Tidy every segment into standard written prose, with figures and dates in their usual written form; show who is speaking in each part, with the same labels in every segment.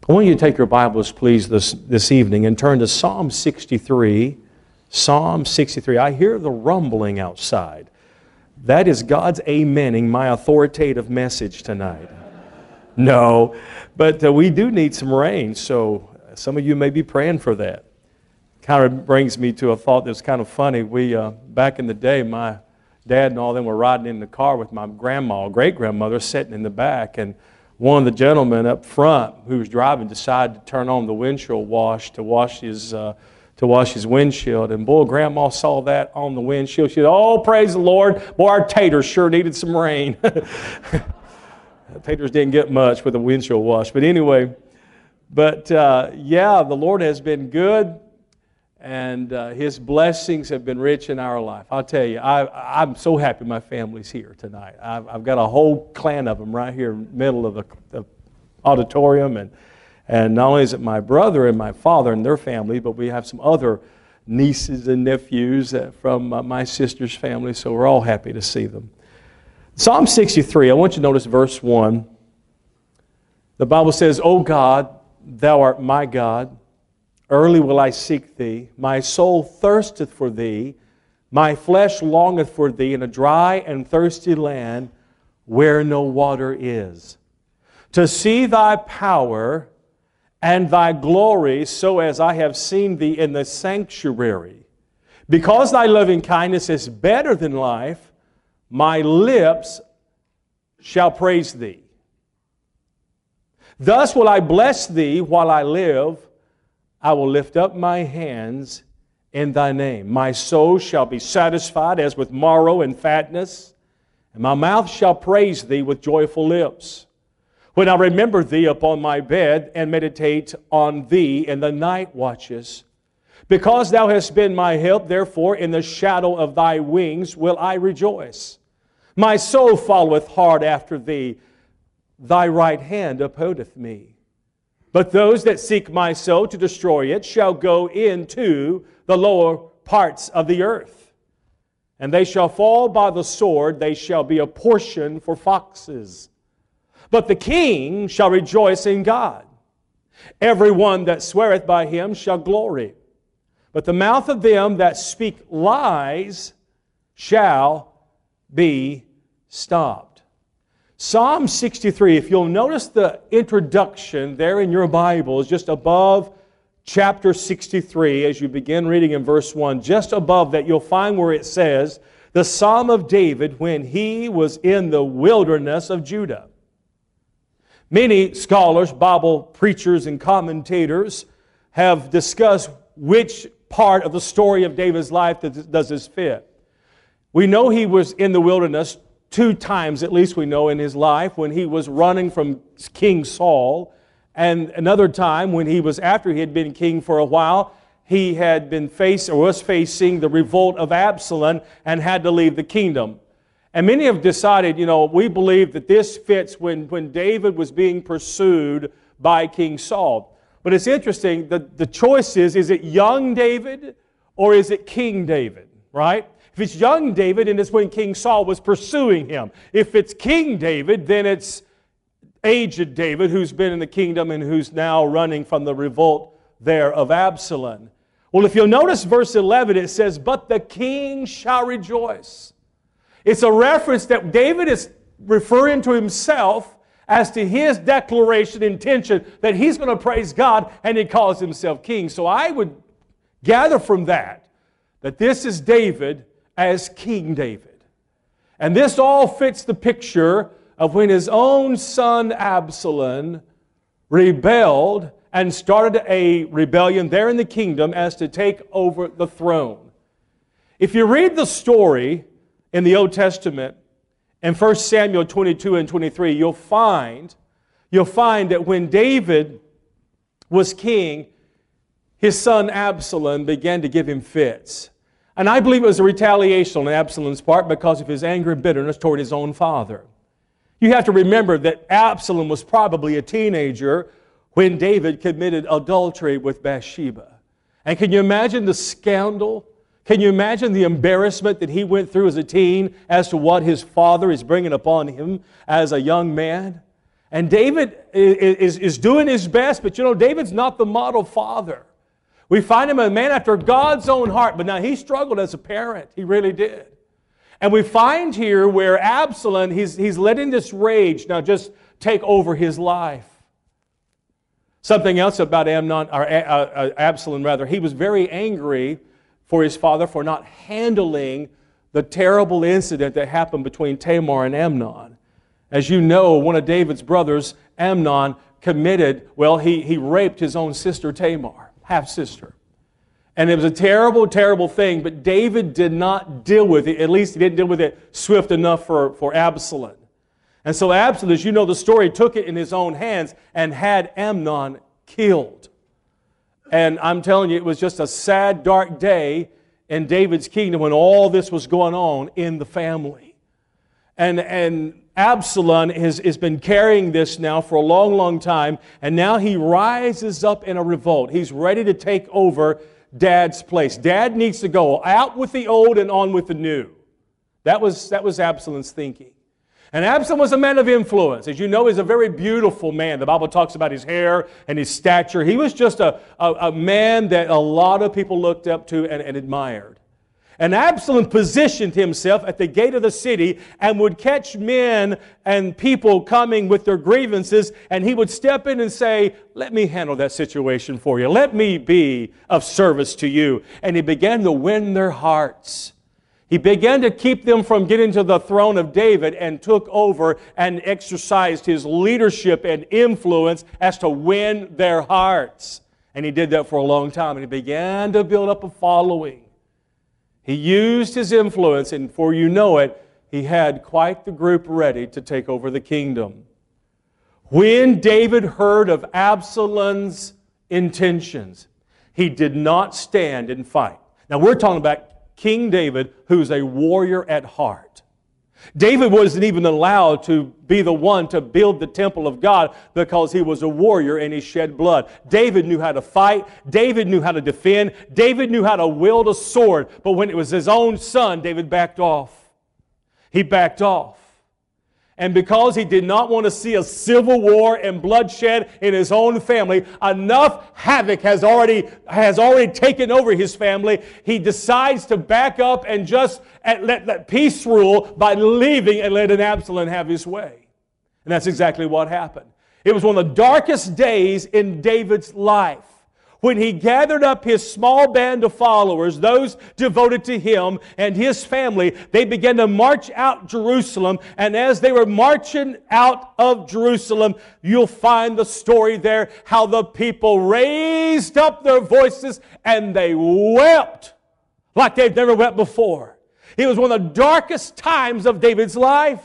Speaker 1: I want you to take your Bibles, please, this evening and turn to Psalm 63. Psalm 63. I hear the rumbling outside. That is God's amening my authoritative message tonight. No, but we do need some rain, so some of you may be praying for that. Kind of brings me to a thought that's kind of funny. We, back in the day, my dad and all them were riding in the car with my grandma, great-grandmother, sitting in the back, and one of the gentlemen up front who was driving decided to turn on the windshield wash to wash his windshield. And boy, Grandma saw that on the windshield. She said, "Oh, praise the Lord. Boy, our taters sure needed some rain." Taters didn't get much with the windshield wash. But anyway, yeah, the Lord has been good. And His blessings have been rich in our life. I'll tell you, I'm so happy my family's here tonight. I've got a whole clan of them right here in the middle of the auditorium. And not only is it my brother and my father and their family, but we have some other nieces and nephews from my sister's family, so we're all happy to see them. Psalm 63, I want you to notice verse 1. The Bible says, "O God, Thou art my God. Early will I seek Thee. My soul thirsteth for Thee. My flesh longeth for Thee in a dry and thirsty land where no water is. To see Thy power and Thy glory, so as I have seen Thee in the sanctuary. Because Thy loving kindness is better than life, my lips shall praise Thee. Thus will I bless Thee while I live. I will lift up my hands in Thy name. My soul shall be satisfied as with marrow and fatness, and my mouth shall praise Thee with joyful lips. When I remember Thee upon my bed and meditate on Thee in the night watches. Because Thou hast been my help, therefore in the shadow of Thy wings will I rejoice. My soul followeth hard after Thee. Thy right hand upholdeth me. But those that seek my soul to destroy it shall go into the lower parts of the earth. And they shall fall by the sword, they shall be a portion for foxes. But the king shall rejoice in God. Every one that sweareth by Him shall glory. But the mouth of them that speak lies shall be stopped." Psalm 63, if you'll notice the introduction there in your Bible, is just above chapter 63, as you begin reading in verse 1, just above that you'll find where it says, "The Psalm of David when he was in the wilderness of Judah." Many scholars, Bible preachers, and commentators have discussed which part of the story of David's life does this fit. We know he was in the wilderness 2 times, at least we know, in his life, when he was running from King Saul, and another time when he was, after he had been king for a while, he had been was facing the revolt of Absalom and had to leave the kingdom. And many have decided, we believe that this fits when David was being pursued by King Saul. But it's interesting, the choice is it young David or is it King David, right? If it's young David, then it's when King Saul was pursuing him. If it's King David, then it's aged David who's been in the kingdom and who's now running from the revolt there of Absalom. Well, if you'll notice verse 11, it says, "But the king shall rejoice." It's a reference that David is referring to himself as to his declaration, intention, that he's going to praise God, and he calls himself king. So I would gather from that this is David as King David. And this all fits the picture of when his own son Absalom rebelled and started a rebellion there in the kingdom as to take over the throne. If you read the story in the Old Testament, in 1 Samuel 22 and 23, you'll find that when David was king, his son Absalom began to give him fits. And I believe it was a retaliation on Absalom's part because of his anger and bitterness toward his own father. You have to remember that Absalom was probably a teenager when David committed adultery with Bathsheba. And can you imagine the scandal? Can you imagine the embarrassment that he went through as a teen as to what his father is bringing upon him as a young man? And David is doing his best, but David's not the model father. We find him a man after God's own heart, but now he struggled as a parent. He really did. And we find here where Absalom, he's letting this rage now just take over his life. Something else about Absalom, he was very angry for his father for not handling the terrible incident that happened between Tamar and Amnon. As you know, one of David's brothers, Amnon, he raped his own sister Tamar, half-sister. And it was a terrible, terrible thing, but David did not deal with it. At least he didn't deal with it swift enough for Absalom. And so Absalom, as you know the story, took it in his own hands and had Amnon killed. And I'm telling you, it was just a sad, dark day in David's kingdom when all this was going on in the family. And Absalom has been carrying this now for a long, long time, and now he rises up in a revolt. He's ready to take over Dad's place. Dad needs to go out with the old and on with the new. That was Absalom's thinking. And Absalom was a man of influence. As you know, he's a very beautiful man. The Bible talks about his hair and his stature. He was just a man that a lot of people looked up to and admired. And Absalom positioned himself at the gate of the city and would catch men and people coming with their grievances, and he would step in and say, "Let me handle that situation for you. Let me be of service to you." And he began to win their hearts. He began to keep them from getting to the throne of David and took over and exercised his leadership and influence as to win their hearts. And he did that for a long time, and he began to build up a following. He used his influence, and before you know it, he had quite the group ready to take over the kingdom. When David heard of Absalom's intentions, he did not stand and fight. Now we're talking about King David, who's a warrior at heart. David wasn't even allowed to be the one to build the temple of God because he was a warrior and he shed blood. David knew how to fight. David knew how to defend. David knew how to wield a sword. But when it was his own son, David backed off. He backed off. And because he did not want to see a civil war and bloodshed in his own family, enough havoc has already taken over his family. He decides to back up and just let peace rule by leaving and letting Absalom have his way. And that's exactly what happened. It was one of the darkest days in David's life. When he gathered up his small band of followers, those devoted to him and his family, they began to march out Jerusalem. And as they were marching out of Jerusalem, you'll find the story there, how the people raised up their voices and they wept like they've never wept before. It was one of the darkest times of David's life.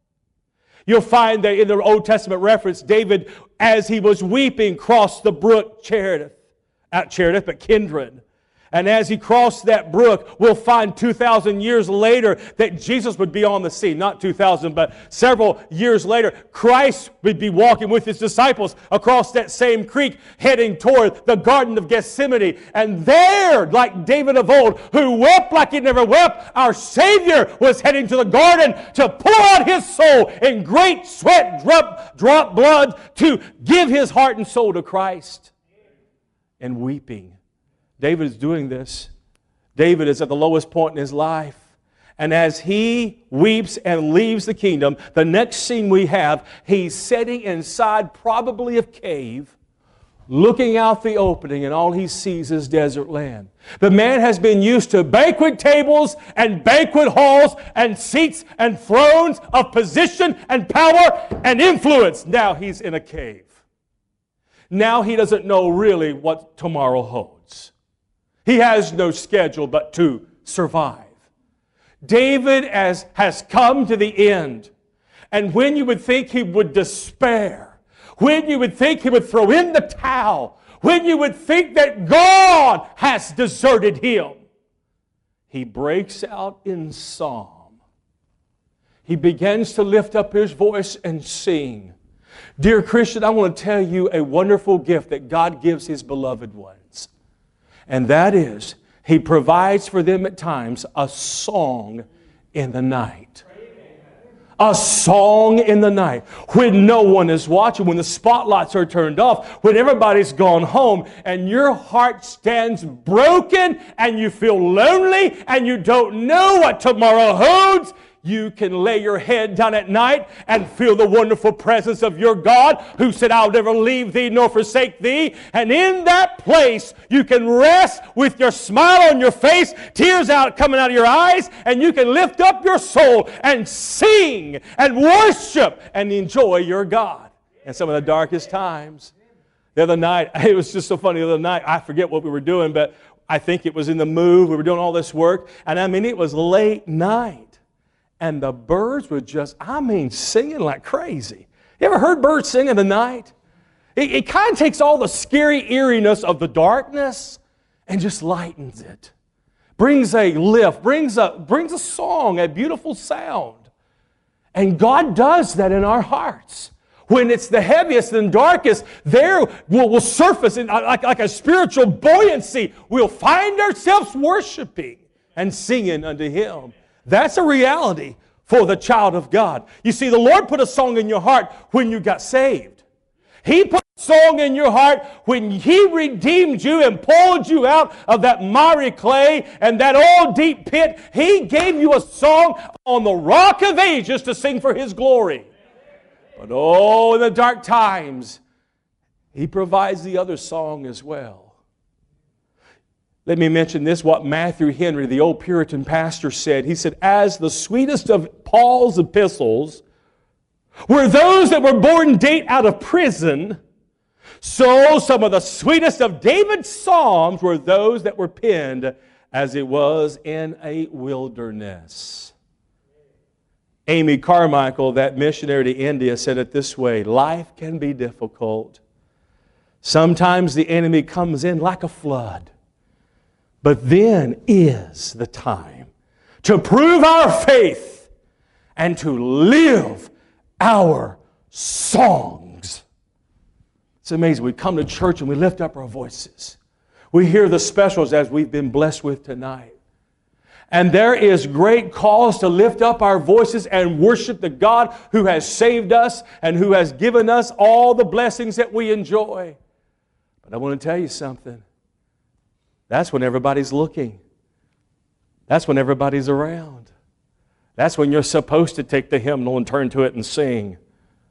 Speaker 1: You'll find that in the Old Testament reference, David, as he was weeping, crossed the brook Cherith. But Kindred. And as he crossed that brook, we'll find 2,000 years later that Jesus would be on the scene. Not 2,000, but several years later, Christ would be walking with his disciples across that same creek, heading toward the Garden of Gethsemane. And there, like David of old, who wept like he never wept, our Savior was heading to the garden to pour out his soul in great sweat, drop blood, to give his heart and soul to Christ. And weeping. David is doing this. David is at the lowest point in his life. And as he weeps and leaves the kingdom, the next scene we have, he's sitting inside probably a cave, looking out the opening, and all he sees is desert land. The man has been used to banquet tables and banquet halls and seats and thrones of position and power and influence. Now he's in a cave. Now he doesn't know really what tomorrow holds. He has no schedule but to survive. David has come to the end. And when you would think he would despair, when you would think he would throw in the towel, when you would think that God has deserted him, he breaks out in psalm. He begins to lift up his voice and sing. Dear Christian, I want to tell you a wonderful gift that God gives His beloved ones. And that is, He provides for them at times a song in the night. A song in the night, when no one is watching, when the spotlights are turned off, when everybody's gone home, and your heart stands broken, and you feel lonely, and you don't know what tomorrow holds. You can lay your head down at night and feel the wonderful presence of your God, who said, I'll never leave thee nor forsake thee. And in that place, you can rest with your smile on your face, tears coming out of your eyes, and you can lift up your soul and sing and worship and enjoy your God in some of the darkest times. The other night, it was just so funny. The other night, I forget what we were doing, but I think it was in the Move. We were doing all this work, and it was late night. And the birds were just, singing like crazy. You ever heard birds sing in the night? It kind of takes all the scary eeriness of the darkness and just lightens it. Brings a lift, brings a song, a beautiful sound. And God does that in our hearts. When it's the heaviest and darkest, there will surface like a spiritual buoyancy. We'll find ourselves worshiping and singing unto Him. That's a reality for the child of God. You see, the Lord put a song in your heart when you got saved. He put a song in your heart when He redeemed you and pulled you out of that miry clay and that old deep pit. He gave you a song on the Rock of Ages to sing for His glory. But in the dark times, He provides the other song as well. Let me mention this, what Matthew Henry, the old Puritan pastor, said. He said, as the sweetest of Paul's epistles were those that were born date out of prison, so some of the sweetest of David's psalms were those that were penned as it was in a wilderness. Amy Carmichael, that missionary to India, said it this way: life can be difficult. Sometimes the enemy comes in like a flood. But then is the time to prove our faith and to live our songs. It's amazing. We come to church and we lift up our voices. We hear the specials as we've been blessed with tonight. And there is great cause to lift up our voices and worship the God who has saved us and who has given us all the blessings that we enjoy. But I want to tell you something. That's when everybody's looking. That's when everybody's around. That's when you're supposed to take the hymnal and turn to it and sing.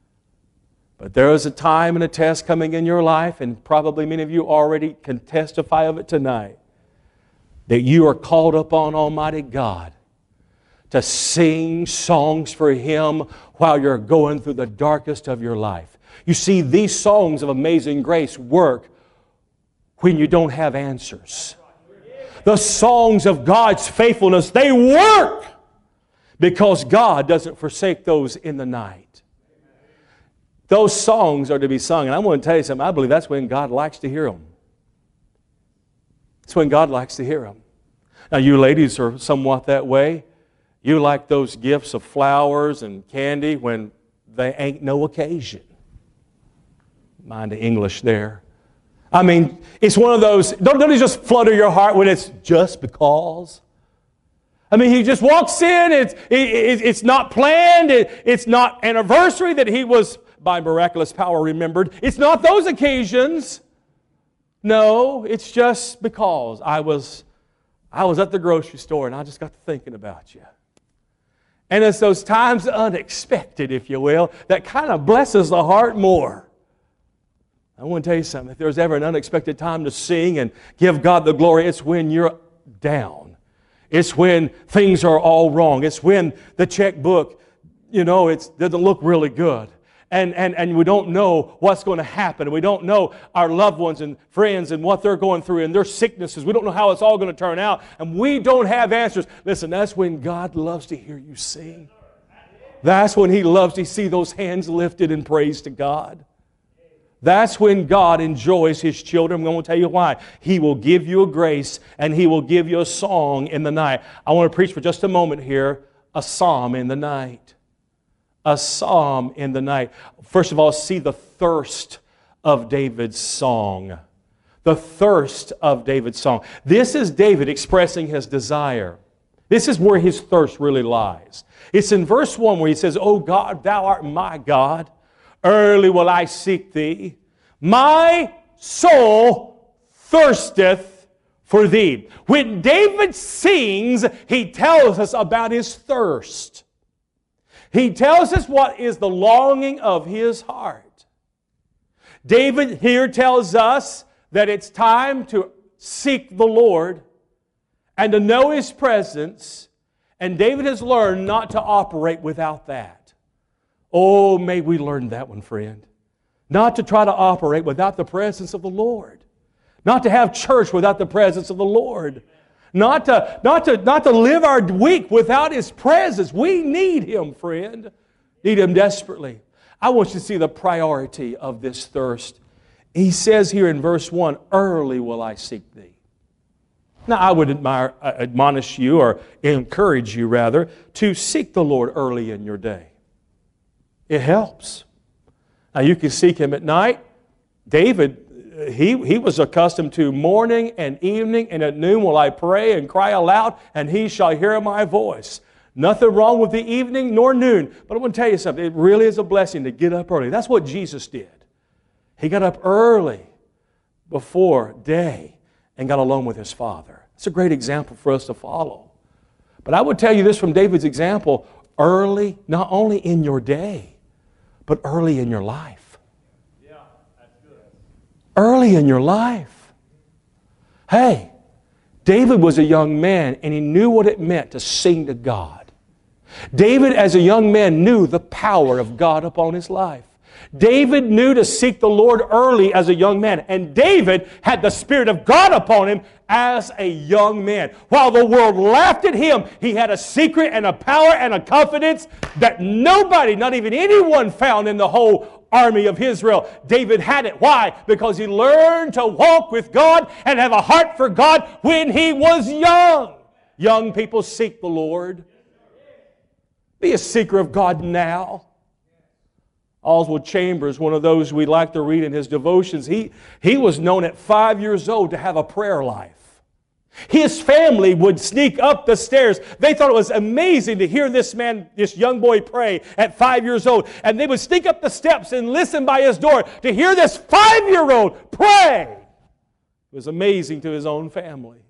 Speaker 1: But there is a time and a test coming in your life, and probably many of you already can testify of it tonight, that you are called upon Almighty God to sing songs for Him while you're going through the darkest of your life. You see, these songs of amazing grace work when you don't have answers. The songs of God's faithfulness, they work because God doesn't forsake those in the night. Those songs are to be sung. And I want to tell you something. I believe that's when God likes to hear them. It's when God likes to hear them. Now, you ladies are somewhat that way. You like those gifts of flowers and candy when they ain't no occasion. Mind the English there. It's one of those, don't it just flutter your heart when it's just because? He just walks in, it's not planned, it's not anniversary that he was, by miraculous power, remembered. It's not those occasions. No, it's just because I was at the grocery store and I just got to thinking about you. And it's those times unexpected, if you will, that kind of blesses the heart more. I want to tell you something. If there's ever an unexpected time to sing and give God the glory, it's when you're down. It's when things are all wrong. It's when the checkbook, it doesn't look really good. And we don't know what's going to happen. We don't know our loved ones and friends and what they're going through and their sicknesses. We don't know how it's all going to turn out. And we don't have answers. Listen, that's when God loves to hear you sing. That's when He loves to see those hands lifted in praise to God. That's when God enjoys His children. I'm going to tell you why. He will give you a grace and He will give you a song in the night. I want to preach for just a moment here, a psalm in the night. A psalm in the night. First of all, see the thirst of David's song. The thirst of David's song. This is David expressing his desire. This is where his thirst really lies. It's in verse 1 where he says, "O God, thou art my God. Early will I seek thee. My soul thirsteth for thee." When David sings, he tells us about his thirst. He tells us what is the longing of his heart. David here tells us that it's time to seek the Lord and to know His presence, and David has learned not to operate without that. Oh, may we learn that one, friend. Not to try to operate without the presence of the Lord. Not to have church without the presence of the Lord. Not to live our week without His presence. We need Him, friend. Need Him desperately. I want you to see the priority of this thirst. He says here in verse 1, "Early will I seek Thee." Now, I would admonish you, or encourage you rather, to seek the Lord early in your day. It helps. Now, you can seek Him at night. David, he was accustomed to morning and evening, and at noon will I pray and cry aloud, and He shall hear my voice. Nothing wrong with the evening nor noon. But I want to tell you something. It really is a blessing to get up early. That's what Jesus did. He got up early before day and got alone with His Father. It's a great example for us to follow. But I would tell you this from David's example, early, not only in your day, but early in your life. Yeah, that's good. Early in your life. Hey, David was a young man and he knew what it meant to sing to God. David, as a young man, knew the power of God upon his life. David knew to seek the Lord early as a young man. And David had the Spirit of God upon him as a young man. While the world laughed at him, he had a secret and a power and a confidence that nobody, not even anyone, found in the whole army of Israel. David had it. Why? Because he learned to walk with God and have a heart for God when he was young. Young people, seek the Lord. Be a seeker of God now. Oswald Chambers, one of those we like to read in his devotions, he was known at 5 years old to have a prayer life. His family would sneak up the stairs. They thought it was amazing to hear this man, this young boy, pray at 5 years old. And they would sneak up the steps and listen by his door to hear this 5-year-old pray. It was amazing to his own family.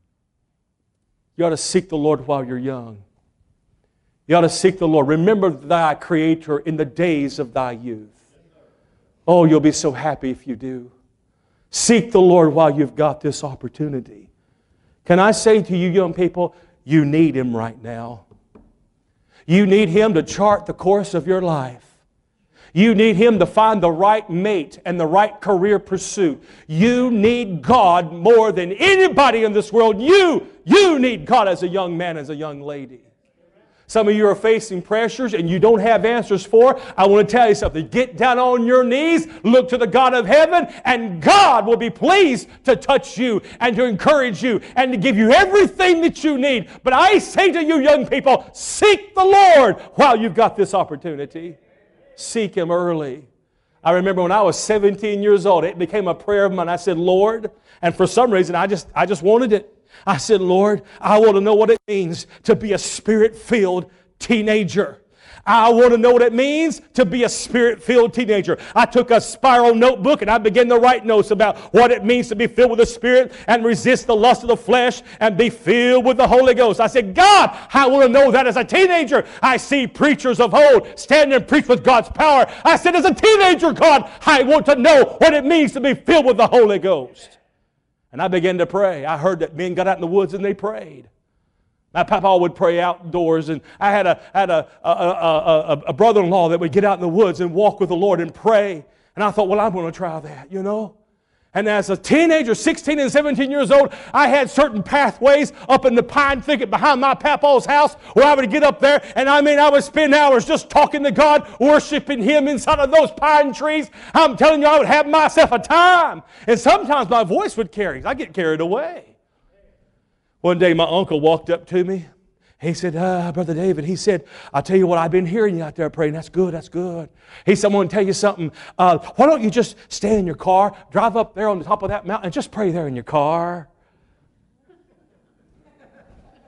Speaker 1: You ought to seek the Lord while you're young. You ought to seek the Lord. Remember thy Creator in the days of thy youth. Oh, you'll be so happy if you do. Seek the Lord while you've got this opportunity. Can I say to you young people, you need Him right now. You need Him to chart the course of your life. You need Him to find the right mate and the right career pursuit. You need God more than anybody in this world. You need God as a young man, as a young lady. Some of you are facing pressures and you don't have answers for. I want to tell you something. Get down on your knees, look to the God of heaven, and God will be pleased to touch you and to encourage you and to give you everything that you need. But I say to you young people, seek the Lord while you've got this opportunity. Seek Him early. I remember when I was 17 years old, it became a prayer of mine. I said, Lord, and for some reason I just wanted it. I said, Lord, I want to know what it means to be a Spirit-filled teenager. I want to know what it means to be a Spirit-filled teenager. I took a spiral notebook and I began to write notes about what it means to be filled with the Spirit and resist the lust of the flesh and be filled with the Holy Ghost. I said, God, I want to know that as a teenager. I see preachers of old stand and preach with God's power. I said, as a teenager, God, I want to know what it means to be filled with the Holy Ghost. And I began to pray. I heard that men got out in the woods and they prayed. My papa would pray outdoors, and I had a brother-in-law that would get out in the woods and walk with the Lord and pray. And I thought, well, I'm going to try that, you know. And as a teenager, 16 and 17 years old, I had certain pathways up in the pine thicket behind my papa's house where I would get up there, and I would spend hours just talking to God, worshiping Him inside of those pine trees. I'm telling you, I would have myself a time. And sometimes my voice would carry. I get carried away. One day my uncle walked up to me. He said, Brother David, he said, I'll tell you what, I've been hearing you out there praying. That's good, that's good. He said, I'm going to tell you something. Why don't you just stay in your car, drive up there on the top of that mountain, and just pray there in your car.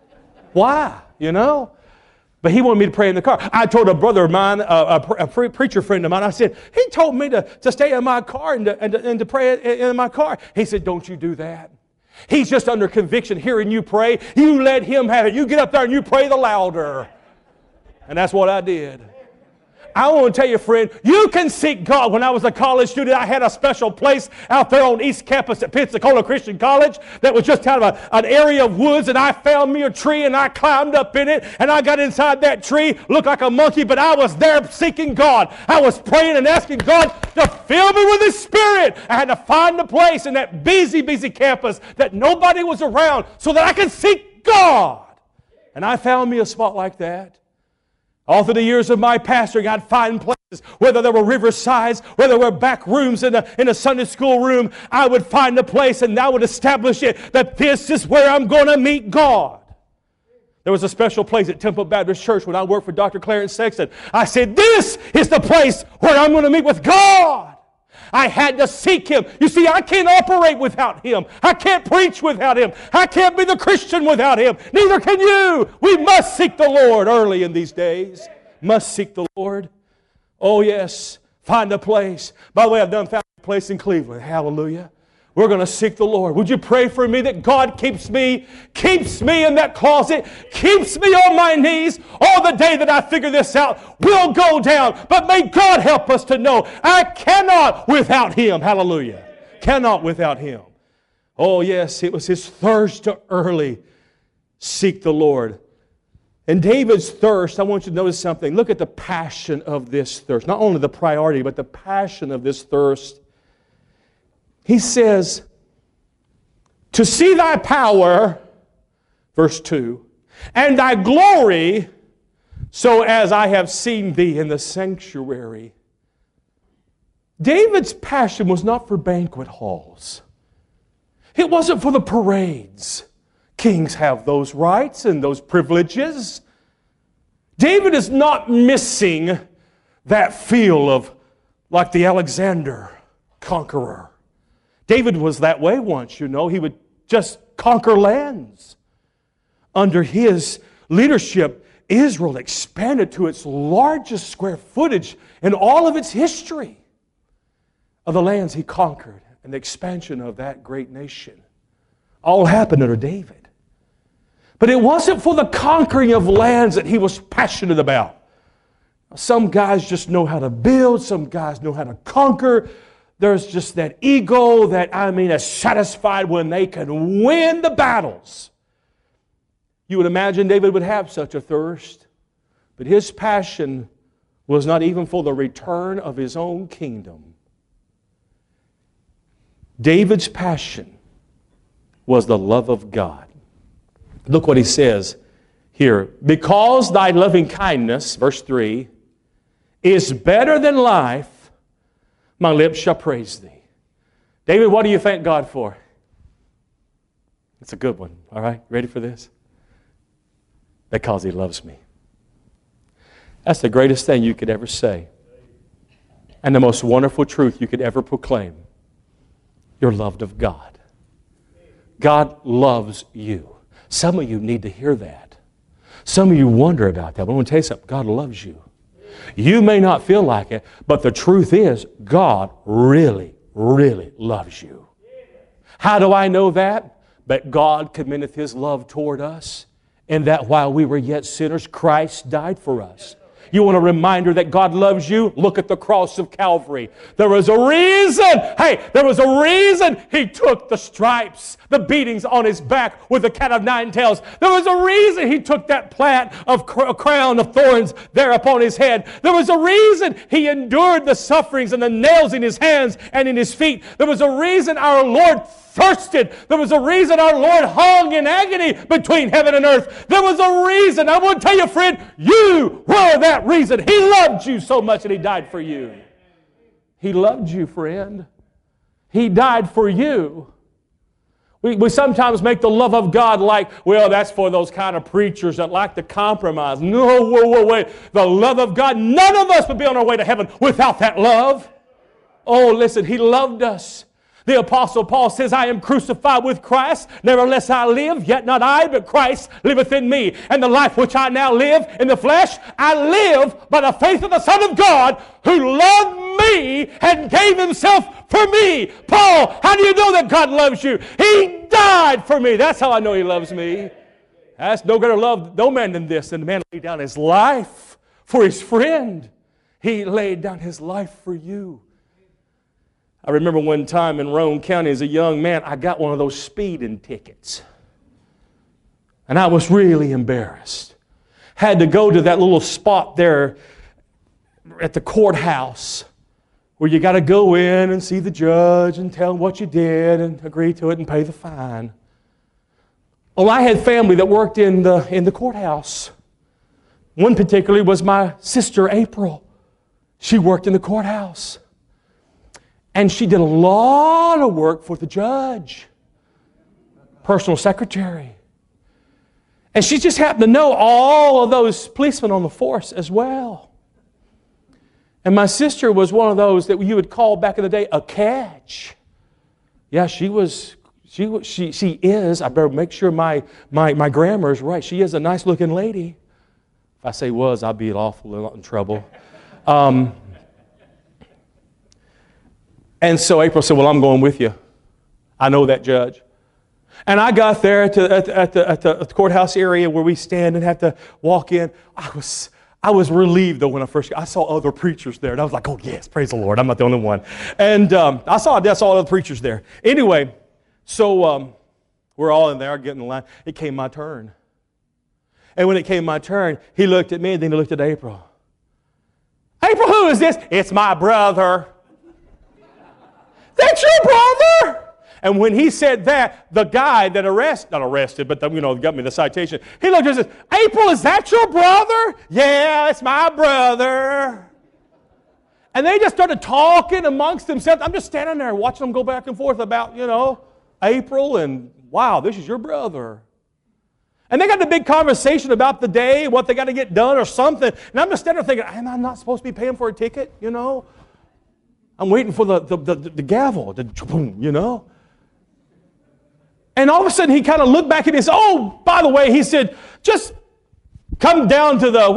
Speaker 1: Why? You know? But he wanted me to pray in the car. I told a brother of mine, a preacher friend of mine, I said, he told me to stay in my car and to pray in my car. He said, don't you do that. He's just under conviction hearing you pray. You let him have it. You get up there and you pray the louder. And that's what I did. I want to tell you, friend, you can seek God. When I was a college student, I had a special place out there on East Campus at Pensacola Christian College that was just kind of an area of woods, and I found me a tree, and I climbed up in it, and I got inside that tree, looked like a monkey, but I was there seeking God. I was praying and asking God to fill me with His Spirit. I had to find a place in that busy campus that nobody was around so that I could seek God. And I found me a spot like that. All through the years of my pastoring, I'd find places, whether there were riversides, whether there were back rooms in a Sunday school room, I would find a place and I would establish it that this is where I'm going to meet God. There was a special place at Temple Baptist Church when I worked for Dr. Clarence Sexton. I said, this is the place where I'm going to meet with God. I had to seek Him. You see, I can't operate without Him. I can't preach without Him. I can't be the Christian without Him. Neither can you. We must seek the Lord early in these days. Must seek the Lord. Oh, yes. Find a place. By the way, I've found a place in Cleveland. Hallelujah. We're going to seek the Lord. Would you pray for me that God keeps me in that closet, keeps me on my knees all the day that I figure this out will go down. But may God help us to know I cannot without Him. Hallelujah. Cannot without Him. Oh, yes, it was his thirst to early seek the Lord. And David's thirst, I want you to notice something. Look at the passion of this thirst. Not only the priority, but the passion of this thirst. He says, to see thy power, verse 2, and thy glory, so as I have seen thee in the sanctuary. David's passion was not for banquet halls. It wasn't for the parades. Kings have those rights and those privileges. David is not missing that feel of like the Alexander conqueror. David was that way once, you know. He would just conquer lands. Under his leadership, Israel expanded to its largest square footage in all of its history of the lands he conquered and the expansion of that great nation. All happened under David. But it wasn't for the conquering of lands that he was passionate about. Some guys just know how to build. Some guys know how to conquer. There's just that ego that, is satisfied when they can win the battles. You would imagine David would have such a thirst. But his passion was not even for the return of his own kingdom. David's passion was the love of God. Look what he says here. Because thy loving kindness, verse 3, is better than life, my lips shall praise thee. David, what do you thank God for? It's a good one. All right, ready for this? Because He loves me. That's the greatest thing you could ever say. And the most wonderful truth you could ever proclaim. You're loved of God. God loves you. Some of you need to hear that. Some of you wonder about that. But I want to tell you something. God loves you. You may not feel like it, but the truth is, God really, really loves you. How do I know that? But God commendeth His love toward us, and that while we were yet sinners, Christ died for us. You want a reminder that God loves you? Look at the cross of Calvary. There was a reason He took the stripes, the beatings on His back with the cat of nine tails. There was a reason He took that crown of thorns there upon His head. There was a reason He endured the sufferings and the nails in His hands and in His feet. There was a reason our Lord thirsted. There was a reason our Lord hung in agony between heaven and earth. There was a reason. I want to tell you, friend, you were that reason. He loved you so much that He died for you. He loved you, friend. He died for you. We sometimes make the love of God like, well, that's for those kind of preachers that like to compromise. No, wait. The love of God, none of us would be on our way to heaven without that love. Oh, listen, He loved us. The Apostle Paul says, I am crucified with Christ. Nevertheless I live, yet not I, but Christ liveth in me. And the life which I now live in the flesh, I live by the faith of the Son of God, who loved me and gave himself for me. Paul, how do you know that God loves you? He died for me. That's how I know he loves me. That's no greater love, no man than this, than the man laid down his life for his friend. He laid down his life for you. I remember one time in Roane County as a young man, I got one of those speeding tickets. And I was really embarrassed. Had to go to that little spot there at the courthouse where you got to go in and see the judge and tell him what you did and agree to it and pay the fine. Well, I had family that worked in the courthouse. One particularly was my sister, April. She worked in the courthouse. And she did a lot of work for the judge. Personal secretary. And she just happened to know all of those policemen on the force as well. And my sister was one of those that you would call back in the day a catch. Yeah, she is. I better make sure my grammar is right. She is a nice looking lady. If I say was, I'll be awful lot in trouble. And so April said, well, I'm going with you. I know that judge. And I got there at the courthouse area where we stand and have to walk in. I was relieved, though, when I saw other preachers there. And I was like, oh, yes, praise the Lord. I'm not the only one. And I saw other preachers there. Anyway, so we're all in there getting in line. It came my turn. And when it came my turn, he looked at me and then he looked at April. April, who is this? It's my brother. That's your brother? And when he said that, the guy that not arrested, but got me the citation, he looked and said, April, is that your brother? Yeah, it's my brother. And they just started talking amongst themselves. I'm just standing there watching them go back and forth about, April, and wow, this is your brother. And they got a big conversation about the day, what they got to get done or something. And I'm just standing there thinking, am I not supposed to be paying for a ticket, I'm waiting for the gavel, And all of a sudden he kind of looked back and he said, oh, by the way, he said, just come down to the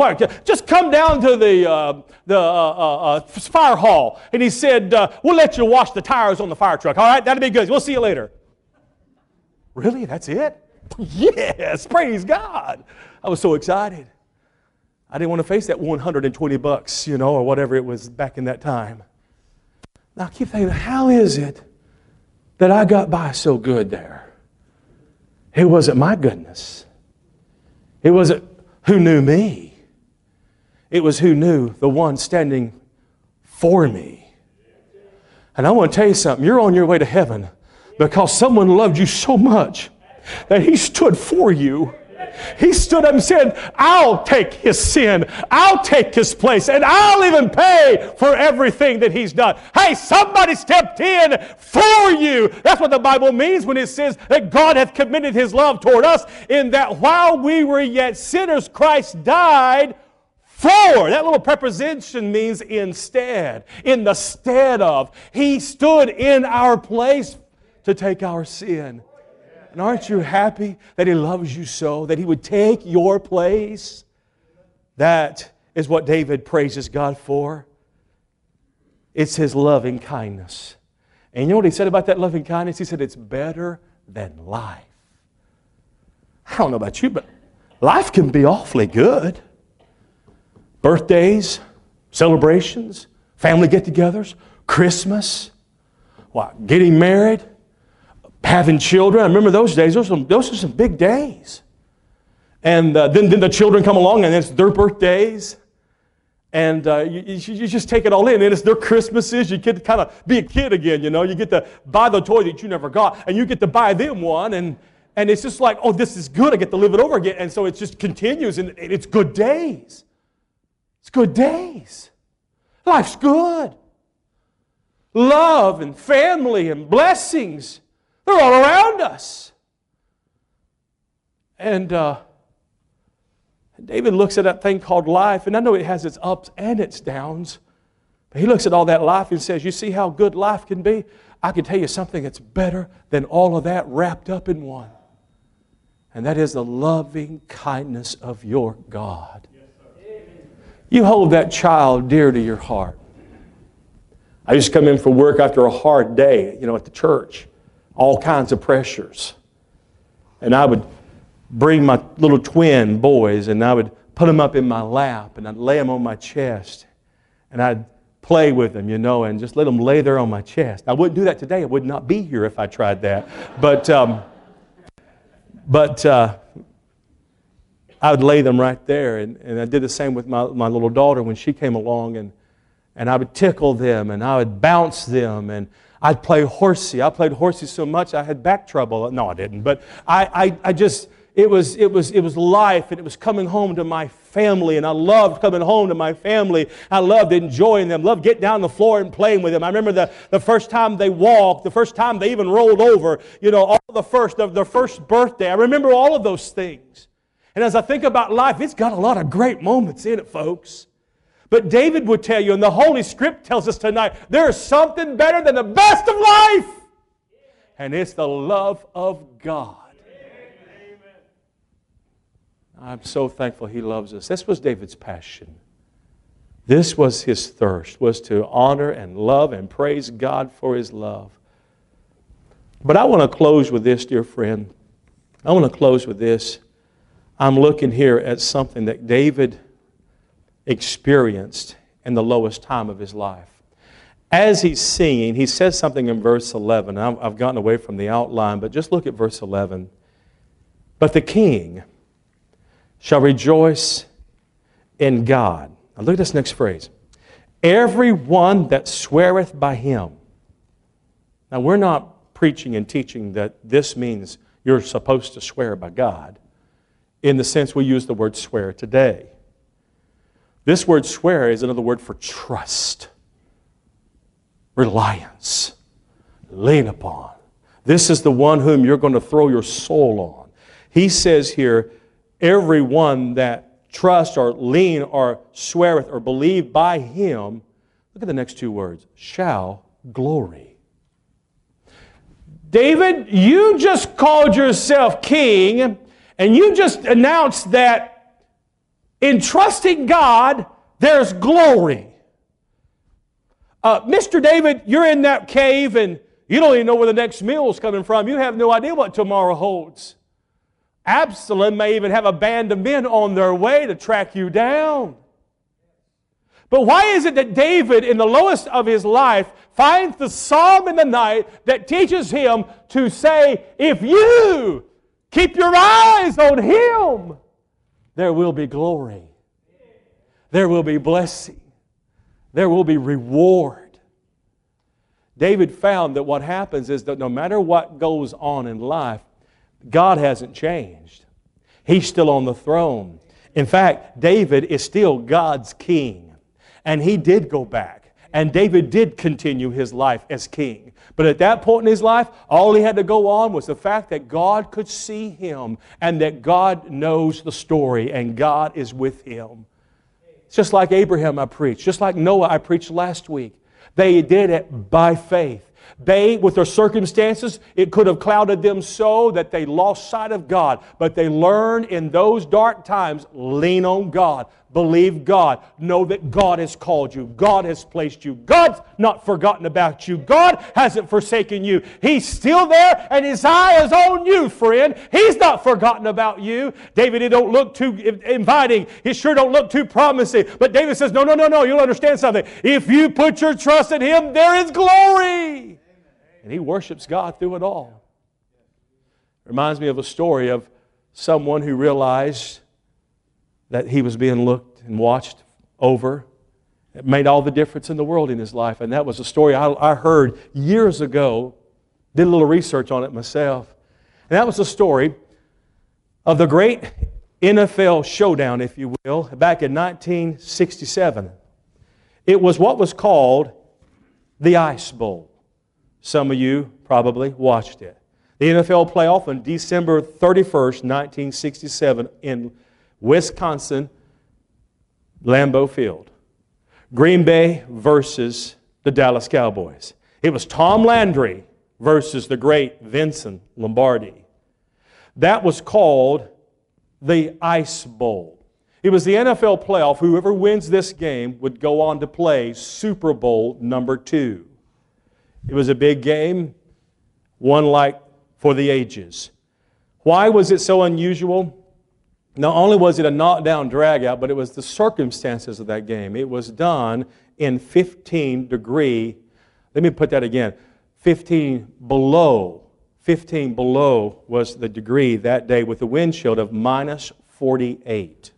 Speaker 1: fire hall. And he said, we'll let you wash the tires on the fire truck. All right, that'll be good. We'll see you later. Really? That's it? Yes, praise God. I was so excited. I didn't want to face that $120, or whatever it was back in that time. Now I keep thinking, how is it that I got by so good there? It wasn't my goodness. It wasn't who knew me. It was who knew the one standing for me. And I want to tell you something. You're on your way to heaven because someone loved you so much that he stood for you. He stood up and said, I'll take his sin, I'll take his place, and I'll even pay for everything that he's done. Hey, somebody stepped in for you. That's what the Bible means when it says that God hath committed his love toward us, in that while we were yet sinners, Christ died for. That little preposition means instead, in the stead of. He stood in our place to take our sin. And aren't you happy that he loves you so, that he would take your place? That is what David praises God for. It's his loving kindness. And you know what he said about that loving kindness? He said it's better than life. I don't know about you, but life can be awfully good. Birthdays, celebrations, family get-togethers, Christmas, getting married, having children. I remember those days. Those are some big days. And then the children come along and it's their birthdays. And you just take it all in. And it's their Christmases. You get to kind of be a kid again, You get to buy the toy that you never got. And you get to buy them one. And it's just like, oh, this is good. I get to live it over again. And so it just continues. And it's good days. It's good days. Life's good. Love and family and blessings. They're all around us. And David looks at that thing called life, and I know it has its ups and its downs, but he looks at all that life and says, you see how good life can be? I can tell you something that's better than all of that wrapped up in one. And that is the loving kindness of your God. You hold that child dear to your heart. I used to come in for work after a hard day, at the church. All kinds of pressures. And I would bring my little twin boys and I would put them up in my lap and I'd lay them on my chest. And I'd play with them, and just let them lay there on my chest. I wouldn't do that today. I would not be here if I tried that. But I would lay them right there. And I did the same with my little daughter when she came along. And I would tickle them and I would bounce them and I'd play horsey. I played horsey so much I had back trouble. No, I didn't. But it was life, and it was coming home to my family, and I loved coming home to my family. I loved enjoying them, loved getting down on the floor and playing with them. I remember the first time they walked, the first time they even rolled over, all their first birthday. I remember all of those things. And as I think about life, it's got a lot of great moments in it, folks. But David would tell you, and the Holy Script tells us tonight, there is something better than the best of life. And it's the love of God. I'm so thankful He loves us. This was David's passion. This was his thirst, was to honor and love and praise God for His love. But I want to close with this, dear friend. I want to close with this. I'm looking here at something that David experienced in the lowest time of his life. As he's singing, he says something in verse 11. I've gotten away from the outline, but just look at verse 11. But the king shall rejoice in God. Now look at this next phrase. Every one that sweareth by Him. Now we're not preaching and teaching that this means you're supposed to swear by God in the sense we use the word swear today. This word swear is another word for trust, reliance, lean upon. This is the one whom you're going to throw your soul on. He says here, everyone that trusts or lean or sweareth or believe by Him, look at the next two words, shall glory. David, you just called yourself king, and you just announced that in trusting God, there's glory. Mr. David, you're in that cave and you don't even know where the next meal's coming from. You have no idea what tomorrow holds. Absalom may even have a band of men on their way to track you down. But why is it that David, in the lowest of his life, finds the psalm in the night that teaches him to say, if you keep your eyes on Him, there will be glory. There will be blessing. There will be reward. David found that what happens is that no matter what goes on in life, God hasn't changed. He's still on the throne. In fact, David is still God's king. And he did go back. And David did continue his life as king. But at that point in his life, all he had to go on was the fact that God could see him and that God knows the story and God is with him. It's just like Abraham I preached, just like Noah I preached last week. They did it by faith. They, with their circumstances, it could have clouded them so that they lost sight of God. But they learned in those dark times, lean on God. Believe God. Know that God has called you. God has placed you. God's not forgotten about you. God hasn't forsaken you. He's still there and His eye is on you, friend. He's not forgotten about you. David, it don't look too inviting. It sure don't look too promising. But David says, no. You'll understand something. If you put your trust in Him, there is glory. And he worships God through it all. Reminds me of a story of someone who realized that he was being looked and watched over. It made all the difference in the world in his life. And that was a story I heard years ago. Did a little research on it myself. And that was the story of the great NFL showdown, if you will, back in 1967. It was what was called the Ice Bowl. Some of you probably watched it. The NFL playoff on December 31st, 1967 in Wisconsin, Lambeau Field. Green Bay versus the Dallas Cowboys. It was Tom Landry versus the great Vincent Lombardi. That was called the Ice Bowl. It was the NFL playoff. Whoever wins this game would go on to play Super Bowl number 2. It was a big game, one like for the ages. Why was it so unusual? Not only was it a knockdown dragout, but it was the circumstances of that game. It was done in 15 degree, let me put that again, 15 below was the degree that day with a wind chill of minus 48.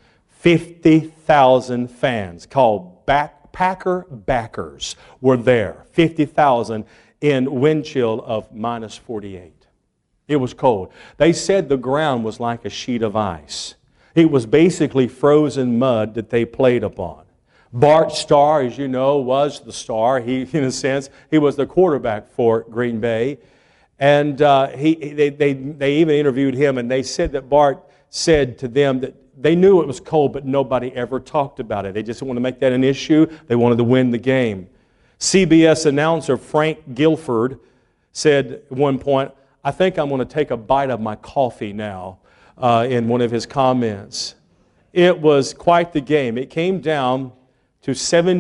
Speaker 1: 50,000 fans called Packer backers were there. 50,000 in wind chill of minus 48. It was cold. They said the ground was like a sheet of ice. It was basically frozen mud that they played upon. Bart Starr, as you know, was the star. He, in a sense, he was the quarterback for Green Bay. And they even interviewed him, and they said that Bart said to them that they knew it was cold, but nobody ever talked about it. They just didn't want to make that an issue. They wanted to win the game. CBS announcer Frank Guilford said at one point, "I think I'm going to take a bite of my coffee now," in one of his comments. It was quite the game. It came down to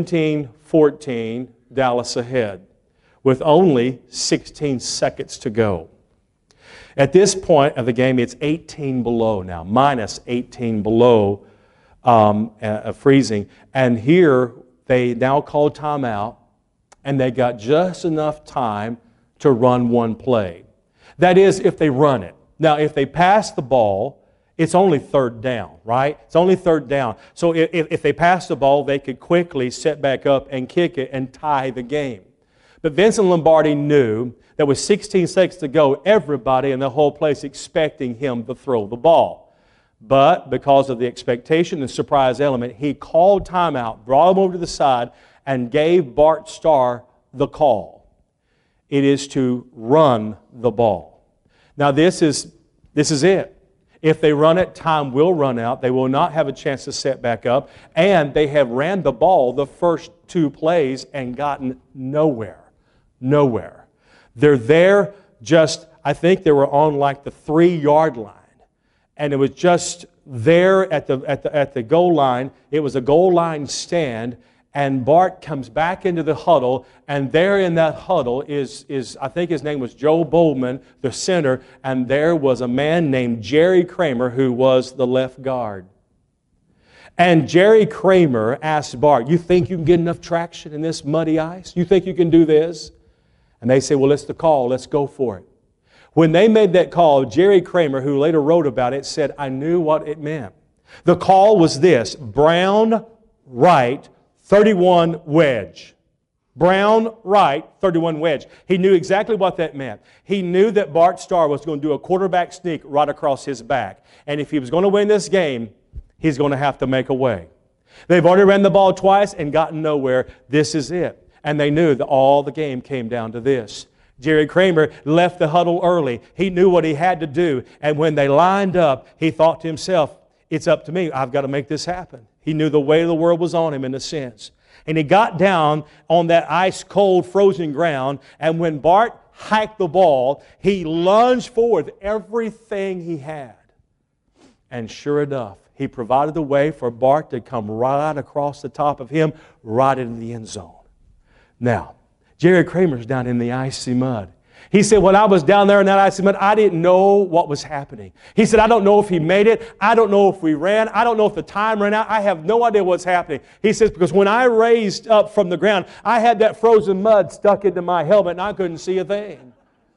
Speaker 1: 17-14, Dallas ahead, with only 16 seconds to go. At this point of the game, it's 18 below now, minus 18 below freezing. And here, they now call timeout, and they got just enough time to run one play. That is, if they run it. Now, if they pass the ball, it's only third down, right? It's only third down. So if they pass the ball, they could quickly set back up and kick it and tie the game. But Vincent Lombardi knew that with 16 seconds to go, everybody in the whole place expecting him to throw the ball. But because of the expectation and surprise element, he called timeout, brought him over to the side, and gave Bart Starr the call. It is to run the ball. Now this is it. If they run it, time will run out. They will not have a chance to set back up. And they have ran the ball the first 2 plays and gotten nowhere. Nowhere. They're there just, I think they were on like the 3-yard line. And it was just there at the goal line. It was a goal line stand. And Bart comes back into the huddle, and there in that huddle is I think his name was Joe Bowman, the center, and there was a man named Jerry Kramer who was the left guard. And Jerry Kramer asked Bart, "You think you can get enough traction in this muddy ice? You think you can do this?" And they said, "Well, it's the call. Let's go for it." When they made that call, Jerry Kramer, who later wrote about it, said, "I knew what it meant." The call was this: Brown, right, 31 wedge. Brown, right, 31 wedge. He knew exactly what that meant. He knew that Bart Starr was going to do a quarterback sneak right across his back. And if he was going to win this game, he's going to have to make a way. They've already ran the ball twice and gotten nowhere. This is it. And they knew that all the game came down to this. Jerry Kramer left the huddle early. He knew what he had to do. And when they lined up, he thought to himself, "It's up to me. I've got to make this happen." He knew the weight of the world was on him in a sense. And he got down on that ice-cold, frozen ground, and when Bart hiked the ball, he lunged forward everything he had. And sure enough, he provided the way for Bart to come right across the top of him, right into the end zone. Now, Jerry Kramer's down in the icy mud. He said, when I was down there in that icy mud, I didn't know what was happening. He said, I don't know if he made it. I don't know if we ran. I don't know if the time ran out. I have no idea what's happening. He says, because when I raised up from the ground, I had that frozen mud stuck into my helmet and I couldn't see a thing.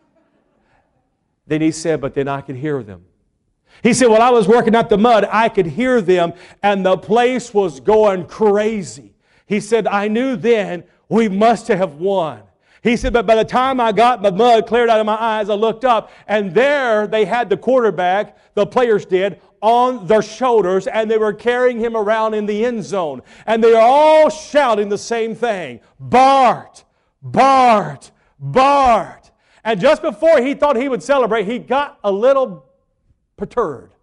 Speaker 1: Then he said, but then I could hear them. He said, while I was working up the mud, I could hear them and the place was going crazy. He said, I knew then we must have won. He said, but by the time I got the mud cleared out of my eyes, I looked up, and there they had the quarterback, the players did, on their shoulders, and they were carrying him around in the end zone. And they are all shouting the same thing, Bart, Bart, Bart. And just before he thought he would celebrate, he got a little perturbed.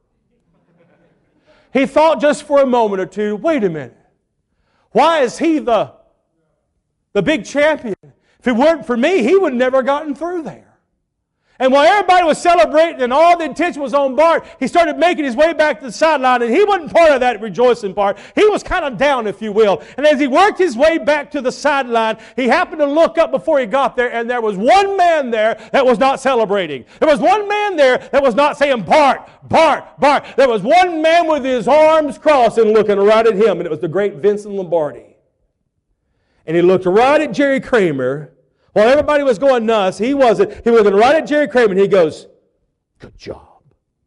Speaker 1: He thought just for a moment or two, wait a minute. Why is he the big champion? If If it weren't for me, he would have never gotten through there. And while everybody was celebrating and all the attention was on Bart, he started making his way back to the sideline, and he wasn't part of that rejoicing part. He was kind of down, if you will. And as he worked his way back to the sideline, he happened to look up before he got there, and there was one man there that was not celebrating. There was one man there that was not saying, Bart, Bart, Bart. There was one man with his arms crossed and looking right at him, and it was the great Vincent Lombardi. And he looked right at Jerry Kramer. While everybody was going nuts, he wasn't. He was looking right at Jerry Kramer, and he goes, good job.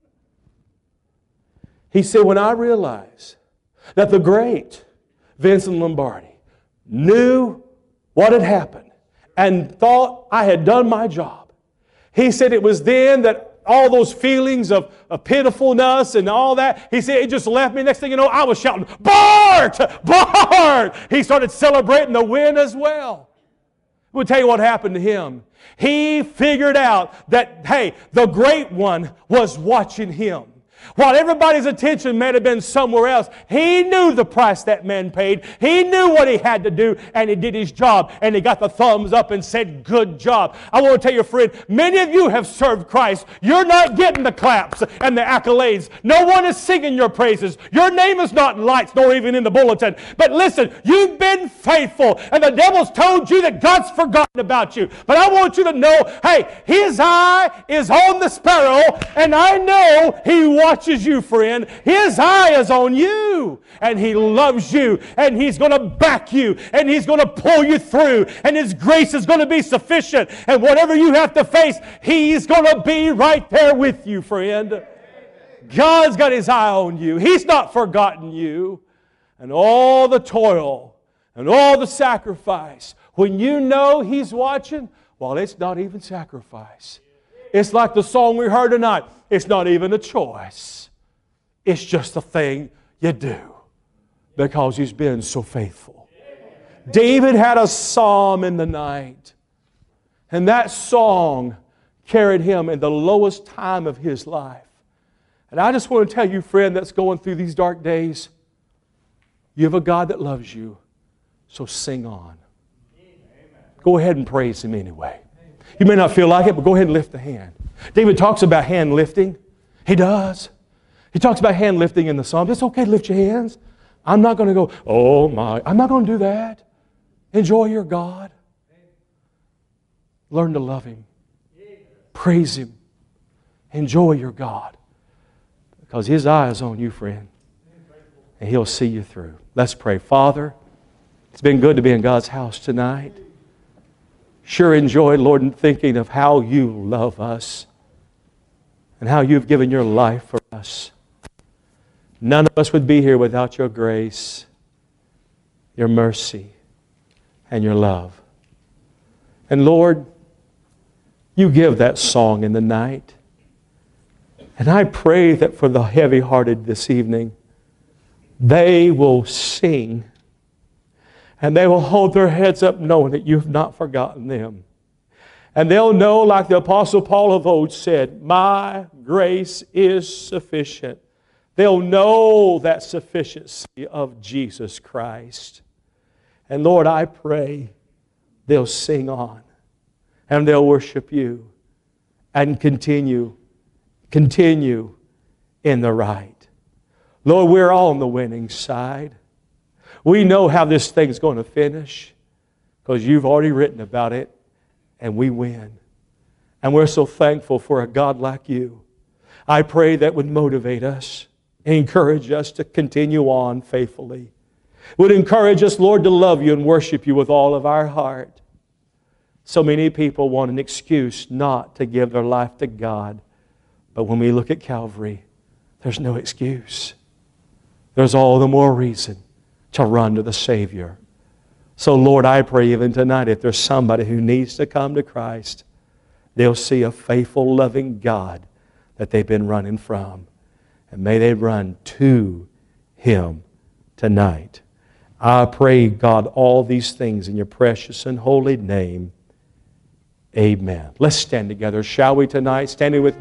Speaker 1: He said, when I realized that the great Vincent Lombardi knew what had happened and thought I had done my job, he said it was then that all those feelings of pitifulness and all that, he said it just left me. Next thing you know, I was shouting, Bart! Bart! He started celebrating the win as well. We'll tell you what happened to him. He figured out that, hey, the great one was watching him. While everybody's attention may have been somewhere else, he knew the price that man paid. He knew what he had to do, and he did his job, and he got the thumbs up and said, good job. I want to tell you, friend, many of you have served Christ. You're not getting the claps and the accolades. No one is singing your praises. Your name is not in lights, nor even in the bulletin. But listen, you've been faithful, and the devil's told you that God's forgotten about you. But I want you to know, hey, His eye is on the sparrow, and I know He watches you, friend. His eye is on you, and He loves you, and He's going to back you, and He's going to pull you through, and His grace is going to be sufficient, and whatever you have to face, He's going to be right there with you, friend. God's got His eye on you. He's not forgotten you. And all the toil and all the sacrifice, when you know He's watching, well, it's not even sacrifice. It's like the song we heard tonight. It's not even a choice. It's just a thing you do because He's been so faithful. David had a psalm in the night, and that song carried him in the lowest time of his life. And I just want to tell you, friend, that's going through these dark days, you have a God that loves you, so sing on. Go ahead and praise Him anyway. You may not feel like it, but go ahead and lift the hand. David talks about hand lifting. He does. He talks about hand lifting in the Psalms. It's okay to lift your hands. I'm not going to go, oh my. I'm not going to do that. Enjoy your God. Learn to love Him. Praise Him. Enjoy your God. Because His eye is on you, friend. And He'll see you through. Let's pray. Father, it's been good to be in God's house tonight. Sure enjoyed, Lord, thinking of how You love us and how You've given Your life for us. None of us would be here without Your grace, Your mercy, and Your love. And Lord, You give that song in the night. And I pray that for the heavy-hearted this evening, they will sing and they will hold their heads up knowing that You've not forgotten them. And they'll know, like the Apostle Paul of old said, my grace is sufficient. They'll know that sufficiency of Jesus Christ. And Lord, I pray they'll sing on and they'll worship You and continue in the right. Lord, we're all on the winning side. We know how this thing's going to finish because You've already written about it, and we win. And we're so thankful for a God like You. I pray that would motivate us, encourage us to continue on faithfully. Would encourage us, Lord, to love You and worship You with all of our heart. So many people want an excuse not to give their life to God. But when we look at Calvary, there's no excuse. There's all the more reason to run to the Savior. So Lord, I pray even tonight, if there's somebody who needs to come to Christ, they'll see a faithful, loving God that they've been running from. And may they run to Him tonight. I pray, God, all these things in Your precious and holy name. Amen. Let's stand together, shall we, tonight? Standing with me.